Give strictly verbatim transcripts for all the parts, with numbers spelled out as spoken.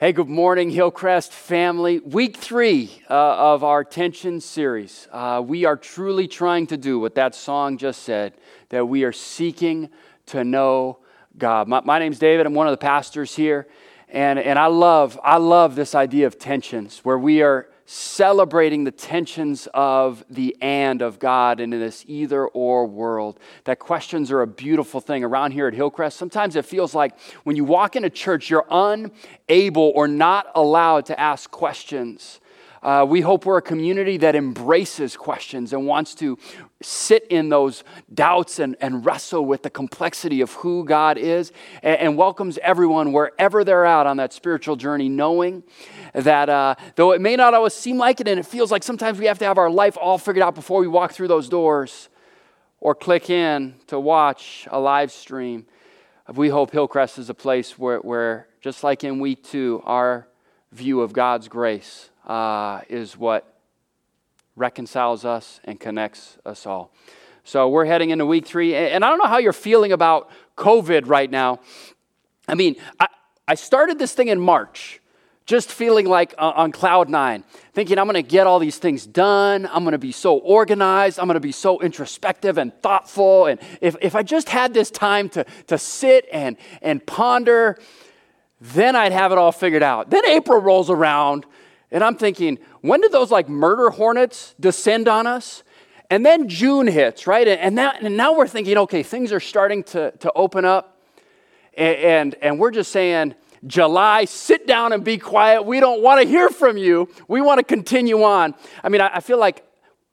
Hey, good morning, Hillcrest family. Week three uh, of our Tension series. Uh, we are truly trying to do what that song just said, that we are seeking to know God. My, my name's David. I'm one of the pastors here, and, and I love I love this idea of tensions, where we are celebrating the tensions of the and of God in this either-or world. That questions are a beautiful thing. Around here at Hillcrest, sometimes it feels like when you walk into church, you're unable or not allowed to ask questions. Uh, we hope we're a community that embraces questions and wants to sit in those doubts and, and wrestle with the complexity of who God is, and, and welcomes everyone wherever they're at on that spiritual journey, knowing that uh, though it may not always seem like it, and it feels like sometimes we have to have our life all figured out before we walk through those doors or click in to watch a live stream, we hope Hillcrest is a place where, where just like in week two, our view of God's grace uh, is what reconciles us and connects us all. So we're heading into week three, and I don't know how you're feeling about COVID right now. I mean, I, I started this thing in March, just feeling like uh, on cloud nine, thinking I'm going to get all these things done. I'm going to be so organized. I'm going to be so introspective and thoughtful. And if, if I just had this time to, to sit and, and ponder, then I'd have it all figured out. Then April rolls around, and I'm thinking, when did those like murder hornets descend on us? And then June hits, right? And now, and now we're thinking, okay, things are starting to, to open up. And, and, and we're just saying, July, sit down and be quiet. We don't want to hear from you. We want to continue on. I mean, I, I feel like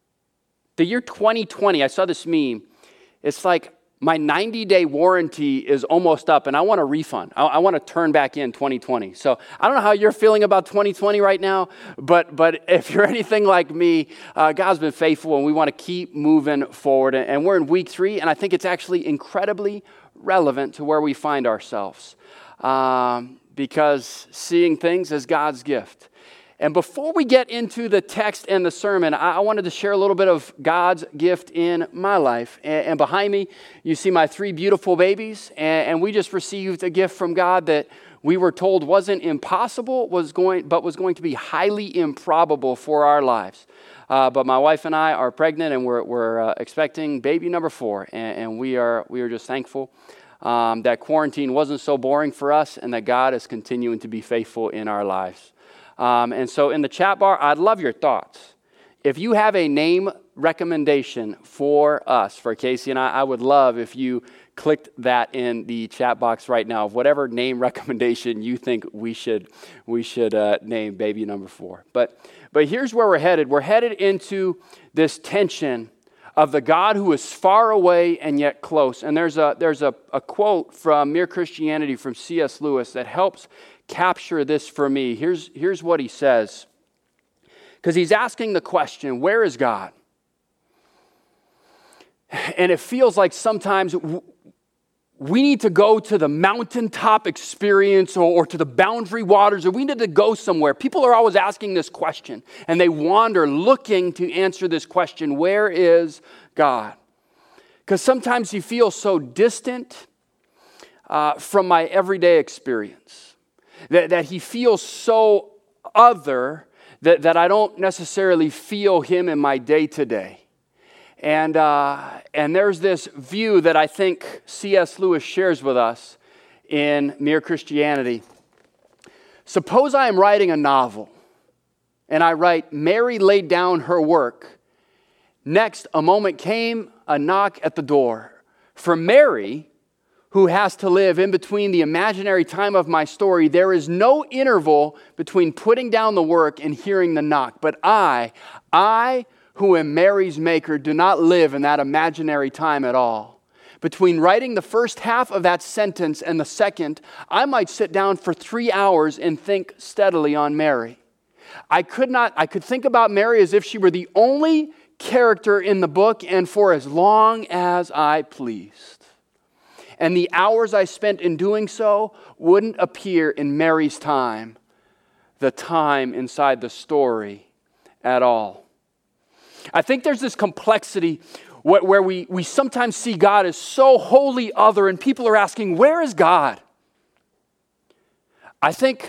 the year twenty twenty, I saw this meme. It's like my ninety-day warranty is almost up, and I want a refund. I, I want to turn back in twenty twenty. So I don't know how you're feeling about twenty twenty right now, but but if you're anything like me, uh, God's been faithful, and we want to keep moving forward. And, and we're in week three, and I think it's actually incredibly relevant to where we find ourselves. Um, because seeing things as God's gift. And before we get into the text and the sermon, I, I wanted to share a little bit of God's gift in my life. And, and behind me, you see my three beautiful babies, and, and we just received a gift from God that we were told wasn't impossible, was going, but was going to be highly improbable for our lives. Uh, but my wife and I are pregnant, and we're, we're uh, expecting baby number four, and, and we are we are just thankful Um, that quarantine wasn't so boring for us, and that God is continuing to be faithful in our lives. Um, and so in the chat bar, I'd love your thoughts. If you have a name recommendation for us, for Casey and I, I would love if you clicked that in the chat box right now, of whatever name recommendation you think we should we should uh, name baby number four. But but here's where we're headed. We're headed into this tension of the God who is far away and yet close. And there's a there's a, a quote from Mere Christianity from C S Lewis that helps capture this for me. Here's, here's what he says. Because he's asking the question, where is God? And it feels like sometimes we need to go to the mountaintop experience or, or to the boundary waters, or we need to go somewhere. People are always asking this question, and they wander looking to answer this question, where is God? Because sometimes he feels so distant uh, from my everyday experience, that, that he feels so other that, that I don't necessarily feel him in my day-to-day. And uh, and there's this view that I think C S Lewis shares with us in Mere Christianity. Suppose I am writing a novel, and I write, Mary laid down her work. Next, a moment came, a knock at the door. For Mary, who has to live in between the imaginary time of my story, there is no interval between putting down the work and hearing the knock. But I, I... who am Mary's maker, do not live in that imaginary time at all. Between writing the first half of that sentence and the second, I might sit down for three hours and think steadily on Mary. I could not, I could think about Mary as if she were the only character in the book, and for as long as I pleased. And the hours I spent in doing so wouldn't appear in Mary's time, the time inside the story at all. I think there's this complexity where we, we sometimes see God as so wholly other, and people are asking, where is God? I think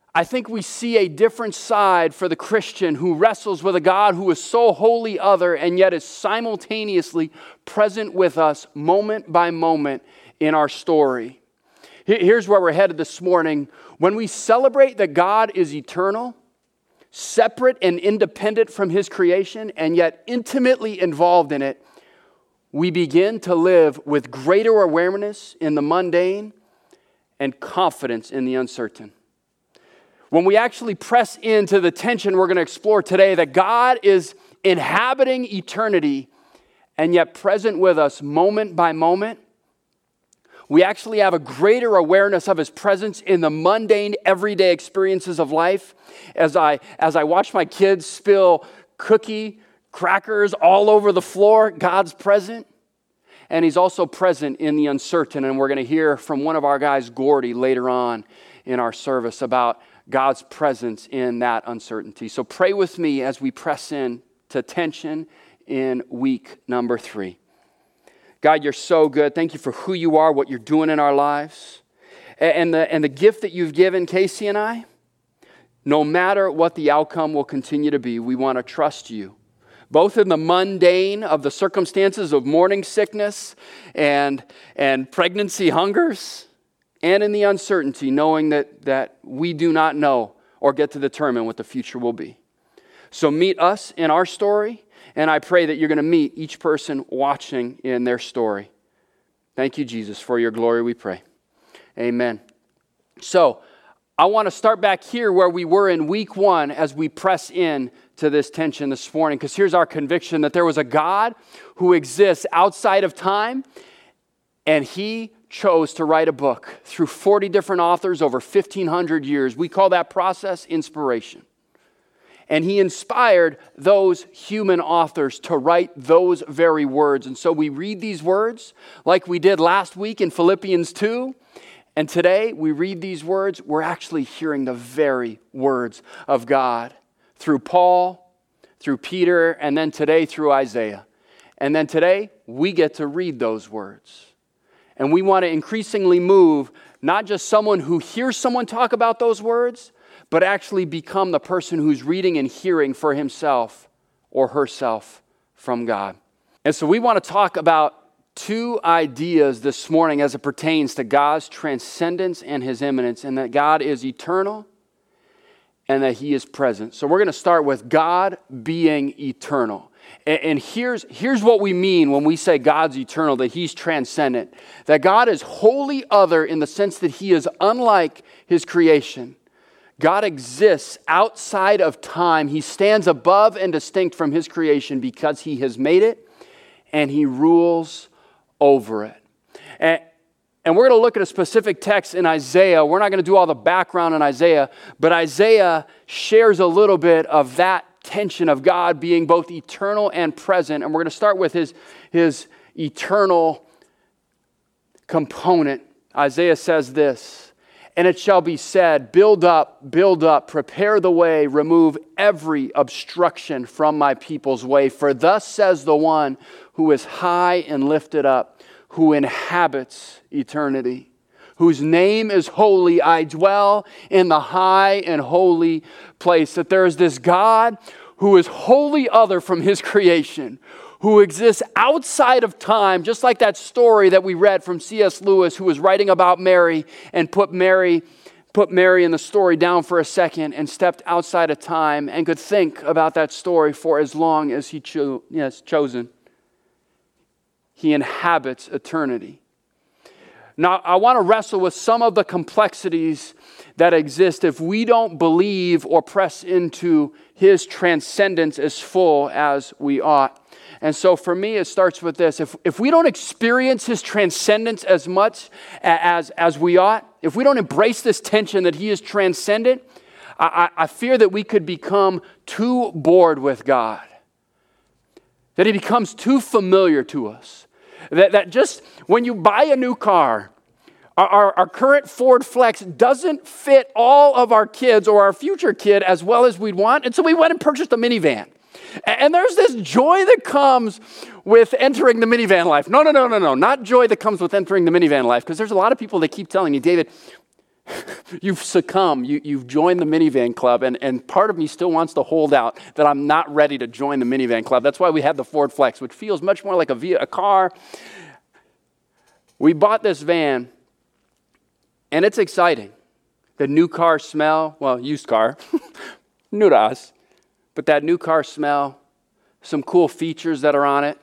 I think we see a different side for the Christian who wrestles with a God who is so wholly other and yet is simultaneously present with us moment by moment in our story. Here's where we're headed this morning. When we celebrate that God is eternal, separate and independent from his creation, and yet intimately involved in it, we begin to live with greater awareness in the mundane and confidence in the uncertain. When we actually press into the tension we're going to explore today, that God is inhabiting eternity and yet present with us moment by moment, we actually have a greater awareness of his presence in the mundane, everyday experiences of life. As I, as I watch my kids spill cookie crackers all over the floor, God's present. And he's also present in the uncertain. And we're going to hear from one of our guys, Gordy, later on in our service about God's presence in that uncertainty. So pray with me as we press in to tension in week number three. God, you're so good. Thank you for who you are, what you're doing in our lives. And the, and the gift that you've given Casey and I, no matter what the outcome will continue to be, we want to trust you. Both in the mundane of the circumstances of morning sickness and, and pregnancy hungers, and in the uncertainty, knowing that, that we do not know or get to determine what the future will be. So meet us in our story, and I pray that you're going to meet each person watching in their story. Thank you, Jesus, for your glory we pray. Amen. So I want to start back here where we were in week one as we press in to this tension this morning, because here's our conviction that there was a God who exists outside of time, and he chose to write a book through forty different authors over fifteen hundred years. We call that process inspiration. And he inspired those human authors to write those very words. And so we read these words like we did last week in Philippians two. And today we read these words, we're actually hearing the very words of God through Paul, through Peter, and then today through Isaiah. And then today we get to read those words. And we want to increasingly move, not just someone who hears someone talk about those words, but actually become the person who's reading and hearing for himself or herself from God. And so we want to talk about two ideas this morning as it pertains to God's transcendence and his immanence, and that God is eternal and that he is present. So we're going to start with God being eternal. And here's, here's what we mean when we say God's eternal, that he's transcendent. That God is wholly other in the sense that he is unlike his creation. God exists outside of time. He stands above and distinct from his creation because he has made it and he rules over it. And, and we're going to look at a specific text in Isaiah. We're not going to do all the background in Isaiah, but Isaiah shares a little bit of that tension of God being both eternal and present. And we're going to start with his, his eternal component. Isaiah says this, "And it shall be said, build up, build up, prepare the way, remove every obstruction from my people's way. For thus says the one who is high and lifted up, who inhabits eternity, whose name is holy. I dwell in the high and holy place." That there is this God who is wholly other from his creation, who exists outside of time, just like that story that we read from C S Lewis, who was writing about Mary and put Mary, put Mary in the story down for a second and stepped outside of time and could think about that story for as long as he cho- yes, chosen. He inhabits eternity. Now, I want to wrestle with some of the complexities that exist if we don't believe or press into his transcendence as full as we ought. And so for me, it starts with this. If, if we don't experience his transcendence as much as, as we ought, if we don't embrace this tension that he is transcendent, I, I fear that we could become too bored with God. That he becomes too familiar to us. That, that just when you buy a new car, our, our, our current Ford Flex doesn't fit all of our kids or our future kid as well as we'd want. And so we went and purchased a minivan. And there's this joy that comes with entering the minivan life. No, no, no, no, no. Not joy that comes with entering the minivan life. Because there's a lot of people that keep telling me, David, You've succumbed. You, you've joined the minivan club, and, and part of me still wants to hold out that I'm not ready to join the minivan club. That's why we have the Ford Flex, which feels much more like a, ve- a car. We bought this van, and it's exciting. The new car smell, well, used car, new to us, but that new car smell, some cool features that are on it,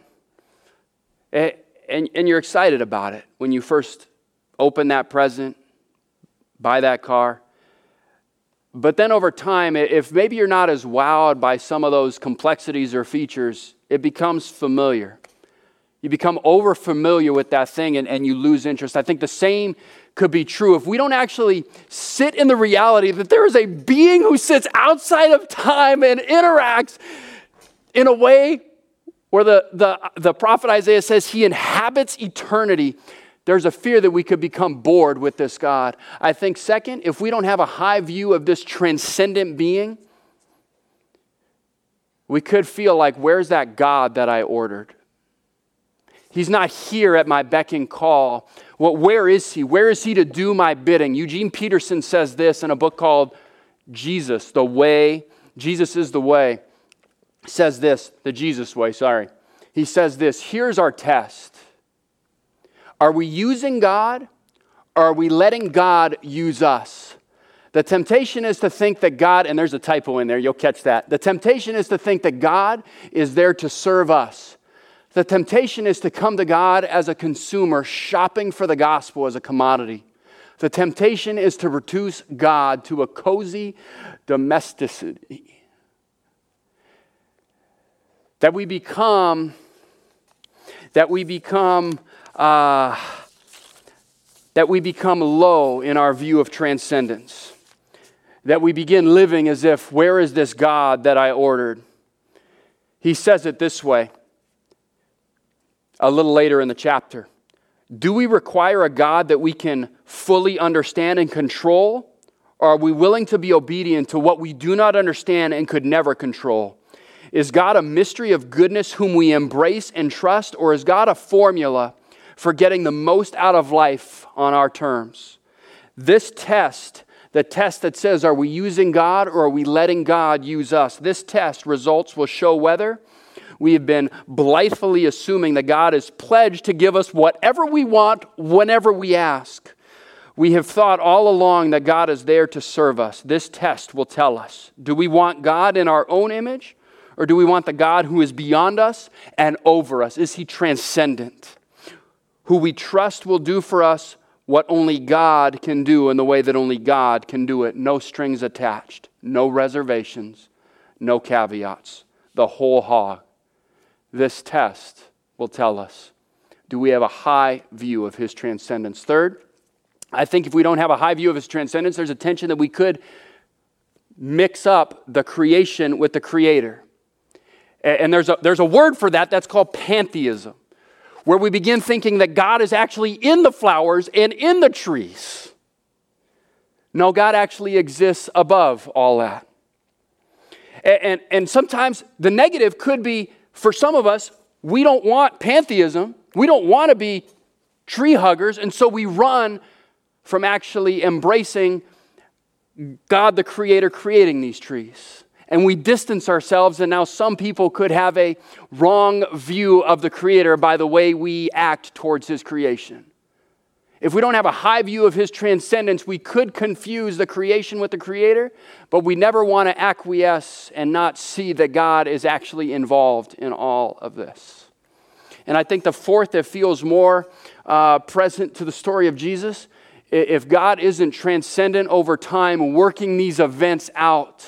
and, and you're excited about it when you first open that present, buy that car. But then over time, if maybe you're not as wowed by some of those complexities or features, it becomes familiar. You become over familiar with that thing and, and you lose interest. I think the same could be true if we don't actually sit in the reality that there is a being who sits outside of time and interacts in a way where the, the, the prophet Isaiah says he inhabits eternity. There's a fear that we could become bored with this God. I think second, if we don't have a high view of this transcendent being, we could feel like, where's that God that I ordered? He's not here at my beck and call. Well, where is he? Where is he to do my bidding? Eugene Peterson says this in a book called Jesus, the Way. Jesus is the Way. Says this, the Jesus way, sorry. He says this, here's our test. Are we using God, or are we letting God use us? The temptation is to think that God, and there's a typo in there, you'll catch that. The temptation is to think that God is there to serve us. The temptation is to come to God as a consumer, shopping for the gospel as a commodity. The temptation is to reduce God to a cozy domesticity. That we become, that we become, uh, that we become low in our view of transcendence. That we begin living as if, where is this God that I ordered? He says it this way, a little later in the chapter. Do we require a God that we can fully understand and control? Or are we willing to be obedient to what we do not understand and could never control? Is God a mystery of goodness whom we embrace and trust, or is God a formula for getting the most out of life on our terms? This test, the test that says, are we using God or are we letting God use us? This test results will show whether we have been blithely assuming that God is pledged to give us whatever we want whenever we ask. We have thought all along that God is there to serve us. This test will tell us, do we want God in our own image? Or do we want the God who is beyond us and over us? Is he transcendent? Who we trust will do for us what only God can do in the way that only God can do it. No strings attached, no reservations, no caveats. The whole hog. This test will tell us, do we have a high view of his transcendence? Third, I think if we don't have a high view of his transcendence, there's a tension that we could mix up the creation with the creator. And there's a, there's a word for that that's called pantheism, where we begin thinking that God is actually in the flowers and in the trees. No, God actually exists above all that. And, and, and sometimes the negative could be, for some of us, we don't want pantheism. We don't want to be tree huggers, and so we run from actually embracing God the Creator creating these trees. And we distance ourselves, and now some people could have a wrong view of the Creator by the way we act towards his creation. If we don't have a high view of his transcendence, we could confuse the creation with the Creator, but we never want to acquiesce and not see that God is actually involved in all of this. And I think the fourth that feels more uh, present to the story of Jesus, if God isn't transcendent over time, working these events out,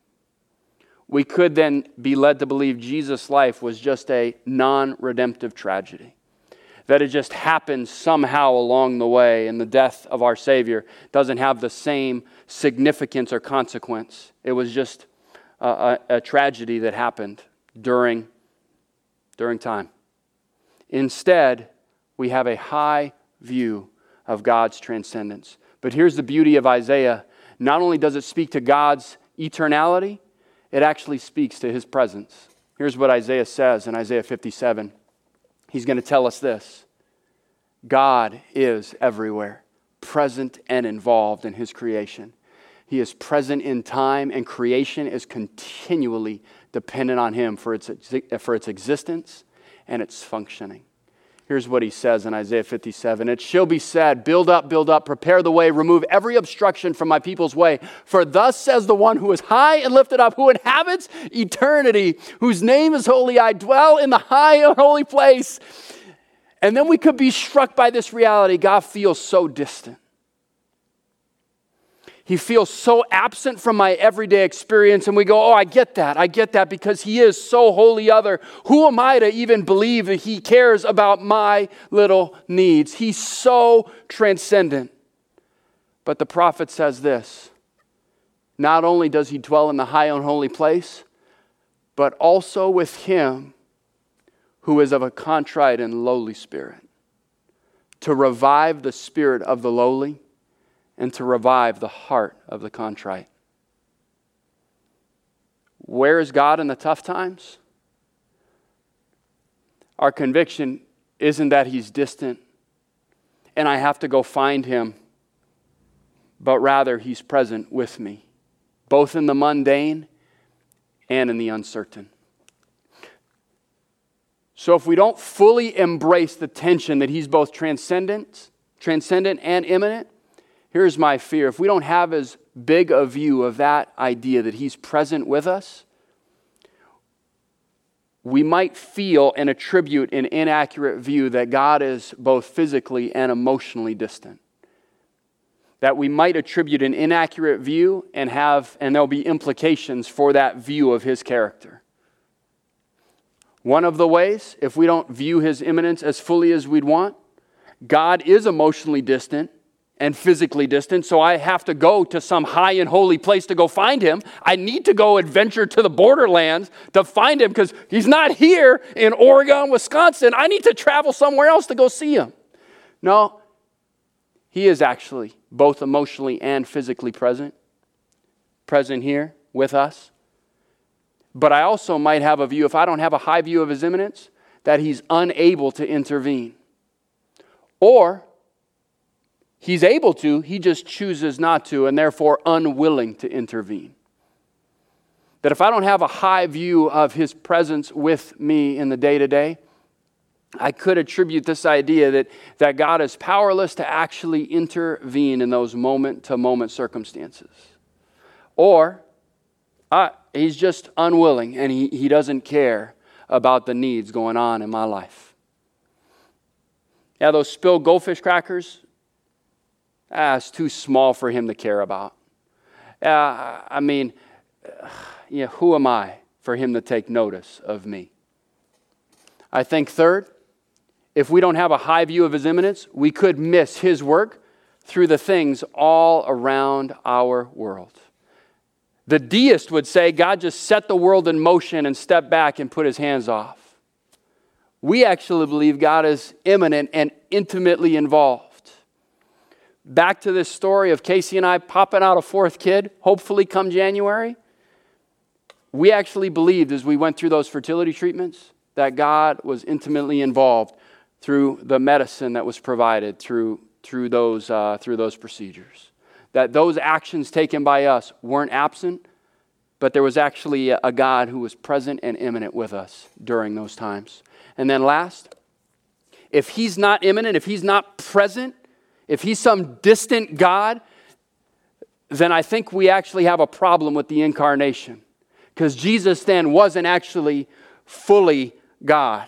we could then be led to believe Jesus' life was just a non-redemptive tragedy. That it just happened somehow along the way, and the death of our Savior doesn't have the same significance or consequence. It was just a, a, a tragedy that happened during, during time. Instead, we have a high view of God's transcendence. But here's the beauty of Isaiah. Not only does it speak to God's eternality, it actually speaks to his presence. Here's what Isaiah says in Isaiah fifty-seven. He's going to tell us this. God is everywhere, present and involved in his creation. He is present in time, and creation is continually dependent on him for its, for its existence and its functioning. Here's what he says in Isaiah fifty-seven. It shall be said, build up, build up, prepare the way, remove every obstruction from my people's way. For thus says the one who is high and lifted up, who inhabits eternity, whose name is holy. I dwell in the high and holy place. And then we could be struck by this reality. God feels so distant. He feels so absent from my everyday experience, and we go, oh, I get that. I get that because he is so wholly other. Who am I to even believe that he cares about my little needs? He's so transcendent. But the prophet says this, not only does he dwell in the high and holy place, but also with him who is of a contrite and lowly spirit, to revive the spirit of the lowly, and to revive the heart of the contrite. Where is God in the tough times? Our conviction isn't that he's distant and I have to go find him, but rather he's present with me, both in the mundane and in the uncertain. So if we don't fully embrace the tension that he's both transcendent, transcendent and immanent, here's my fear. If we don't have as big a view of that idea that he's present with us, we might feel and attribute an inaccurate view that God is both physically and emotionally distant. That we might attribute an inaccurate view and have, and there'll be implications for that view of his character. One of the ways, if we don't view his immanence as fully as we'd want, God is emotionally distant and physically distant, so I have to go to some high and holy place to go find him. I need to go adventure to the borderlands to find him because he's not here in Oregon, Wisconsin. I need to travel somewhere else to go see him. No, he is actually both emotionally and physically present, present here with us. But I also might have a view, if I don't have a high view of his immanence, that he's unable to intervene. Or he's able to, he just chooses not to, and therefore unwilling to intervene. That if I don't have a high view of his presence with me in the day-to-day, I could attribute this idea that, that God is powerless to actually intervene in those moment-to-moment circumstances. Or uh, he's just unwilling, and he, he doesn't care about the needs going on in my life. Yeah, those spilled goldfish crackers, Ah, it's too small for him to care about. Uh, I mean, uh, yeah, who am I for him to take notice of me? I think third, if we don't have a high view of his immanence, we could miss his work through the things all around our world. The deist would say God just set the world in motion and stepped back and put his hands off. We actually believe God is immanent and intimately involved. Back to this story of Casey and I popping out a fourth kid, hopefully come January. We actually believed as we went through those fertility treatments that God was intimately involved through the medicine that was provided through, through, those, uh, through those procedures. That those actions taken by us weren't absent, but there was actually a, a God who was present and immanent with us during those times. And then last, if he's not immanent, if he's not present, if he's some distant God, then I think we actually have a problem with the incarnation. Because Jesus then wasn't actually fully God.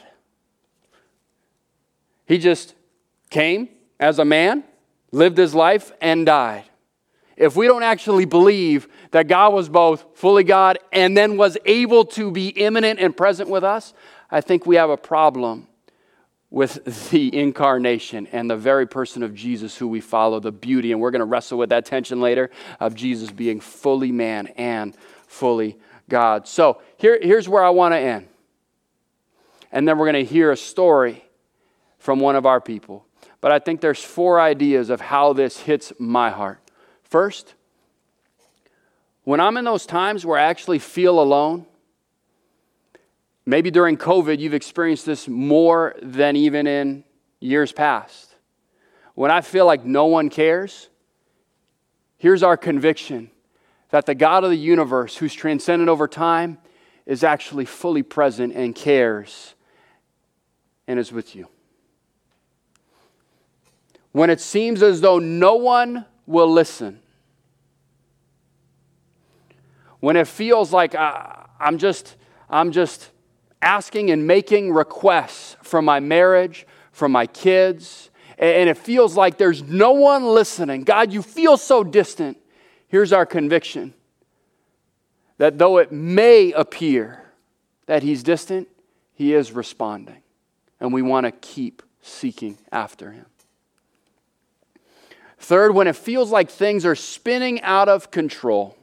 He just came as a man, lived his life, and died. If we don't actually believe that God was both fully God and then was able to be immanent and present with us, I think we have a problem with the incarnation and the very person of Jesus who we follow, the beauty, and we're going to wrestle with that tension later, of Jesus being fully man and fully God. So here, here's where I want to end. And then we're going to hear a story from one of our people. But I think there's four ideas of how this hits my heart. First, when I'm in those times where I actually feel alone, maybe during COVID, you've experienced this more than even in years past. when I feel like no one cares, here's our conviction that the God of the universe, who's transcendent over time, is actually fully present and cares and is with you. When it seems as though no one will listen, when it feels like I, I'm just, I'm just asking and making requests from my marriage, from my kids, and it feels like there's no one listening. God, you feel so distant. Here's our conviction that though it may appear that He's distant, He is responding. And we want to keep seeking after Him. Third, when it feels like things are spinning out of control.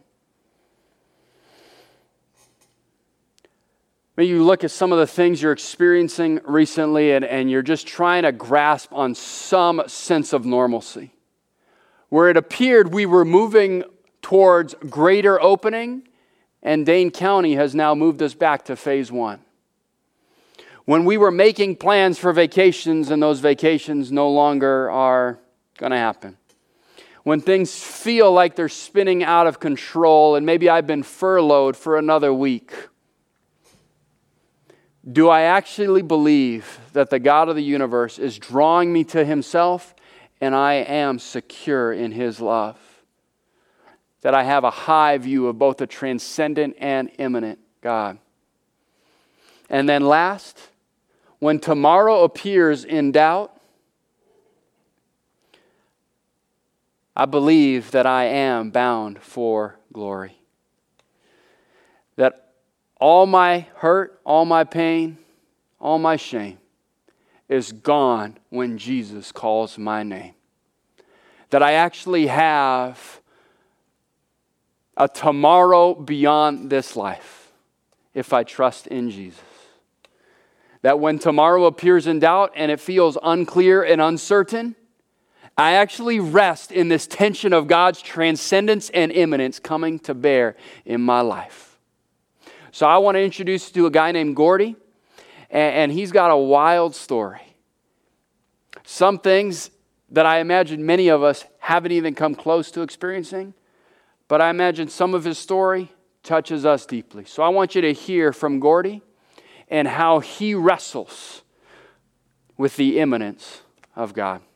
Maybe you look at some of the things you're experiencing recently and, and you're just trying to grasp on some sense of normalcy. Where it appeared we were moving towards greater opening, and Dane County has now moved us back to phase one. When we were making plans for vacations and those vacations no longer are going to happen. When things feel like they're spinning out of control and maybe I've been furloughed for another week. Do I actually believe that the God of the universe is drawing me to Himself and I am secure in His love? That I have a high view of both the transcendent and immanent God. And then last, when tomorrow appears in doubt, I believe that I am bound for glory. That all my hurt, all my pain, all my shame is gone when Jesus calls my name. That I actually have a tomorrow beyond this life if I trust in Jesus. That when tomorrow appears in doubt and it feels unclear and uncertain, I actually rest in this tension of God's transcendence and immanence coming to bear in my life. So I want to introduce you to a guy named Gordy, and, and he's got a wild story. Some things that I imagine many of us haven't even come close to experiencing, but I imagine some of his story touches us deeply. So I want you to hear from Gordy and how he wrestles with the immanence of God.